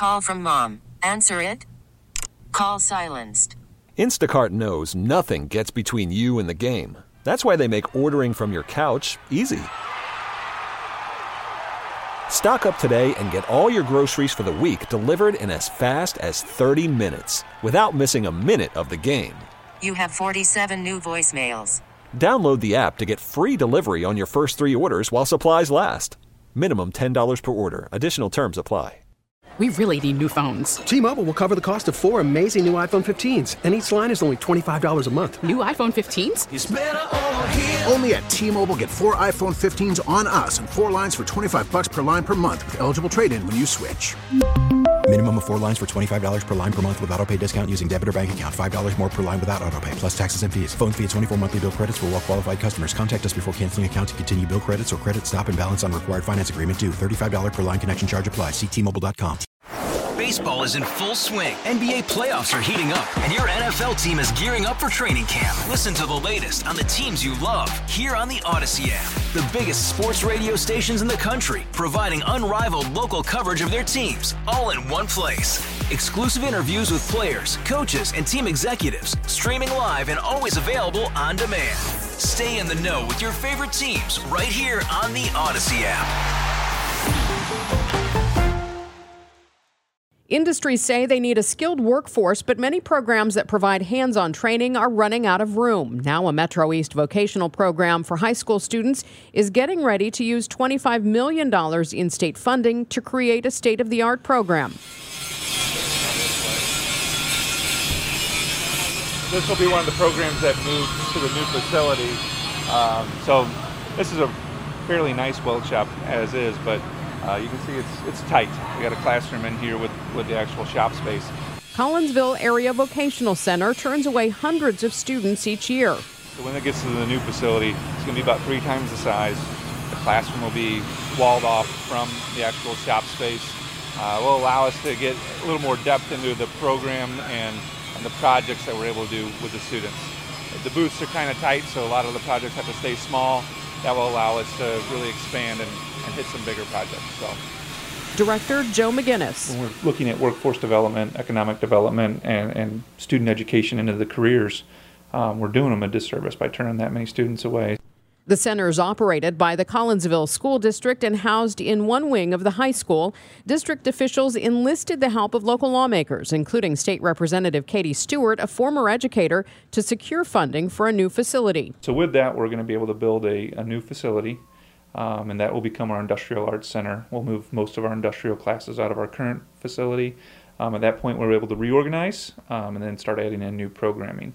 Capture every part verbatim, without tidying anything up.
call from mom. Answer it. Call silenced. Instacart knows nothing gets between you and the game. That's why they make ordering from your couch easy. Stock up today and get all your groceries for the week delivered in as fast as thirty minutes without missing a minute of the game. You have forty-seven new voicemails. Download the app to get free delivery on your first three orders while supplies last. Minimum ten dollars per order. Additional terms apply. We really need new phones. T-Mobile will cover the cost of four amazing new iPhone fifteens, and each line is only twenty-five dollars a month. New iPhone fifteens? It's better over here. Only at T-Mobile, get four iPhone fifteens on us and four lines for twenty-five bucks per line per month with eligible trade-in when you switch. Minimum of four lines for twenty-five dollars per line per month with autopay discount using debit or bank account. five dollars more per line without autopay, plus taxes and fees. Phone fee at twenty-four monthly bill credits for well-qualified customers. Contact us before canceling account to continue bill credits or credit stop and balance on required finance agreement due. thirty-five dollars per line connection charge applies. See T Mobile dot com. Baseball is in full swing. N B A playoffs are heating up, and your N F L team is gearing up for training camp. Listen to the latest on the teams you love here on the Odyssey app. The biggest sports radio stations in the country, providing unrivaled local coverage of their teams, all in one place. Exclusive interviews with players, coaches, and team executives, streaming live and always available on demand. Stay in the know with your favorite teams right here on the Odyssey app. Industries say they need a skilled workforce, but many programs that provide hands-on training are running out of room. Now a Metro East vocational program for high school students is getting ready to use twenty-five million dollars in state funding to create a state-of-the-art program. This will be one of the programs that moves to the new facility. Um, so this is a fairly nice weld shop as is, but Uh, you can see it's it's tight. We got a classroom in here with, with the actual shop space. Collinsville Area Vocational Center turns away hundreds of students each year. So when it gets to the new facility, it's going to be about three times the size. The classroom will be walled off from the actual shop space. Uh, will allow us to get a little more depth into the program and, and the projects that we're able to do with the students. The booths are kind of tight, so a lot of the projects have to stay small. That will allow us to really expand and, and hit some bigger projects. So, Director Joe McGinnis. When we're looking at workforce development, economic development, and, and student education into the careers, um, we're doing them a disservice by turning that many students away. The center is operated by the Collinsville School District and housed in one wing of the high school. District officials enlisted the help of local lawmakers, including State Representative Katie Stewart, a former educator, to secure funding for a new facility. So with that, we're going to be able to build a, a new facility, um, and that will become our Industrial Arts Center. We'll move most of our industrial classes out of our current facility. Um, at that point, we're able to reorganize um, and then start adding in new programming.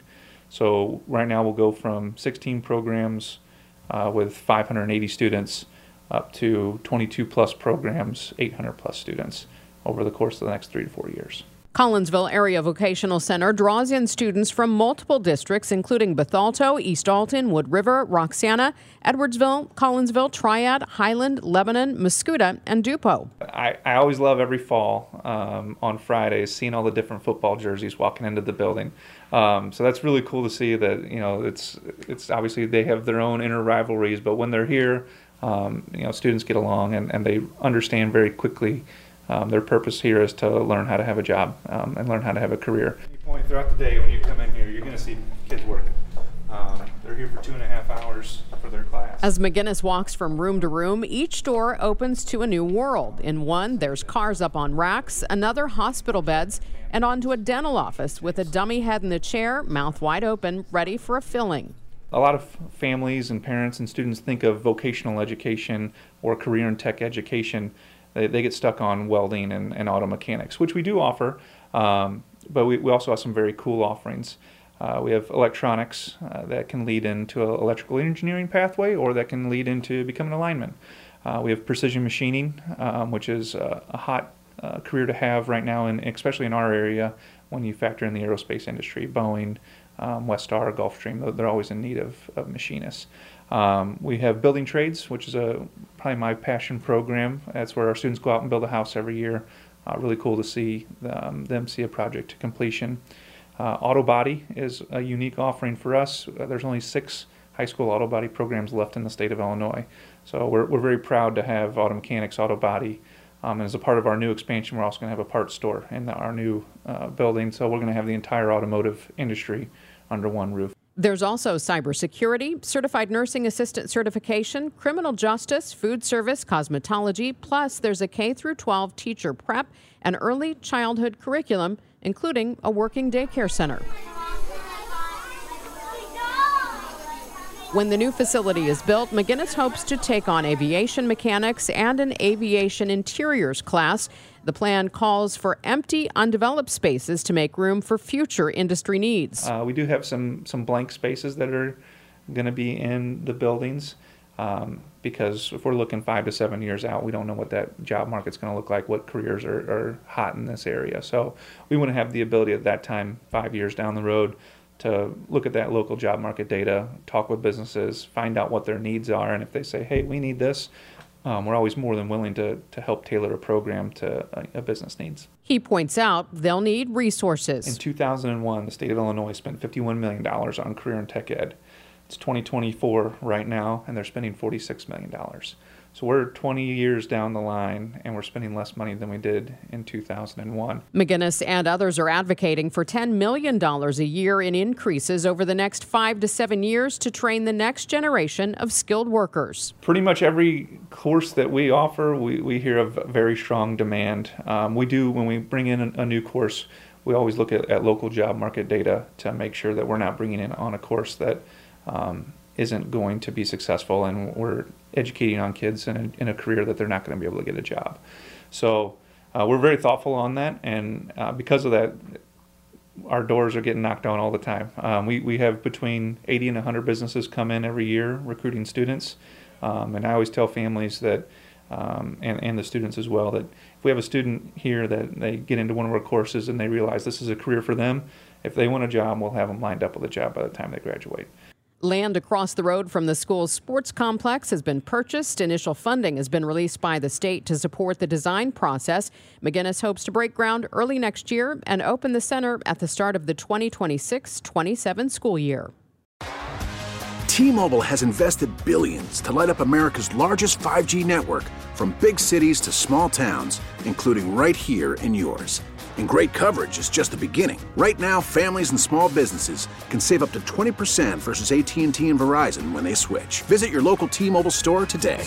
So right now, we'll go from sixteen programs Uh, with five hundred eighty students up to twenty-two plus programs, eight hundred plus students over the course of the next three to four years. Collinsville Area Vocational Center draws in students from multiple districts, including Bethalto, East Alton, Wood River, Roxana, Edwardsville, Collinsville, Triad, Highland, Lebanon, Mascoutah, and Dupo. I, I always love every fall um, on Fridays seeing all the different football jerseys walking into the building. Um, so that's really cool to see that, you know, it's it's obviously they have their own inner rivalries, but when they're here, um, you know, students get along and, and they understand very quickly um, their purpose here is to learn how to have a job um, and learn how to have a career. Any point throughout the day when you come in here, you're going to see kids working. Um, they're here for two and a half hours for their class. As McGinnis walks from room to room, each door opens to a new world. In one, there's cars up on racks, another hospital beds, and onto a dental office with a dummy head in the chair, mouth wide open, ready for a filling. A lot of families and parents and students think of vocational education or career and tech education. They, they get stuck on welding and, and auto mechanics, which we do offer, um, but we, we also have some very cool offerings. Uh, we have electronics uh, that can lead into an electrical engineering pathway or that can lead into becoming a lineman. Uh, we have precision machining, um, which is a, a hot uh, career to have right now, and especially in our area when you factor in the aerospace industry. Boeing, um, Westar, Gulfstream, they're always in need of, of machinists. Um, we have building trades, which is a probably my passion program. That's where our students go out and build a house every year. Uh, really cool to see um, them see a project to completion. Uh, auto body is a unique offering for us. Uh, there's only six high school auto body programs left in the state of Illinois. So we're, we're very proud to have auto mechanics, auto body, Um, and as a part of our new expansion, we're also going to have a parts store in the, our new uh, building. So we're going to have the entire automotive industry under one roof. There's also cybersecurity, certified nursing assistant certification, criminal justice, food service, cosmetology, plus there's a K through twelve teacher prep and early childhood curriculum, including a working daycare center. When the new facility is built, McGinnis hopes to take on aviation mechanics and an aviation interiors class. The plan calls for empty, undeveloped spaces to make room for future industry needs. Uh, we do have some, some blank spaces that are going to be in the buildings um, because if we're looking five to seven years out, we don't know what that job market's going to look like, what careers are, are hot in this area. So we want to have the ability at that time, five years down the road, to look at that local job market data, talk with businesses, find out what their needs are, and if they say, hey, we need this, Um, we're always more than willing to, to help tailor a program to a, a business needs. He points out they'll need resources. In two thousand one, the state of Illinois spent fifty-one million dollars on career and tech ed. It's twenty twenty-four right now, and they're spending forty-six million dollars. So we're twenty years down the line, and we're spending less money than we did in two thousand one. McGinnis and others are advocating for ten million dollars a year in increases over the next five to seven years to train the next generation of skilled workers. Pretty much every course that we offer, we, we hear of very strong demand. Um, we do, when we bring in a, a new course, we always look at, at local job market data to make sure that we're not bringing in on a course that um, isn't going to be successful, and we're educating on kids in a, in a career that they're not going to be able to get a job. So uh, we're very thoughtful on that, and uh, because of that, our doors are getting knocked on all the time. Um, we, we have between eighty and one hundred businesses come in every year recruiting students, um, and I always tell families that, um, and, and the students as well, that if we have a student here that they get into one of our courses and they realize this is a career for them, if they want a job, we'll have them lined up with a job by the time they graduate. Land across the road from the school's sports complex has been purchased. Initial funding has been released by the state to support the design process. McGinnis hopes to break ground early next year and open the center at the start of the twenty twenty-six twenty-seven school year. T-Mobile has invested billions to light up America's largest five G network, from big cities to small towns, including right here in yours. And great coverage is just the beginning. Right now, families and small businesses can save up to twenty percent versus A T and T and Verizon when they switch. Visit your local T-Mobile store today.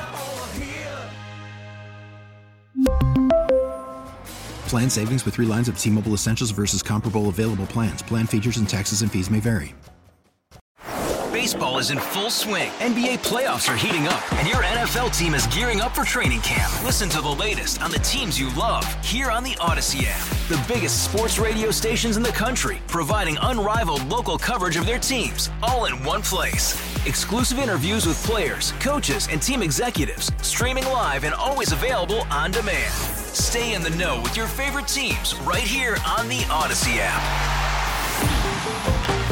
Plan savings with three lines of T-Mobile Essentials versus comparable available plans. Plan features and taxes and fees may vary. Baseball is in full swing. N B A playoffs are heating up, and your N F L team is gearing up for training camp. Listen to the latest on the teams you love here on the Odyssey app. The biggest sports radio stations in the country, providing unrivaled local coverage of their teams, all in one place. Exclusive interviews with players, coaches, and team executives, streaming live and always available on demand. Stay in the know with your favorite teams right here on the Odyssey app.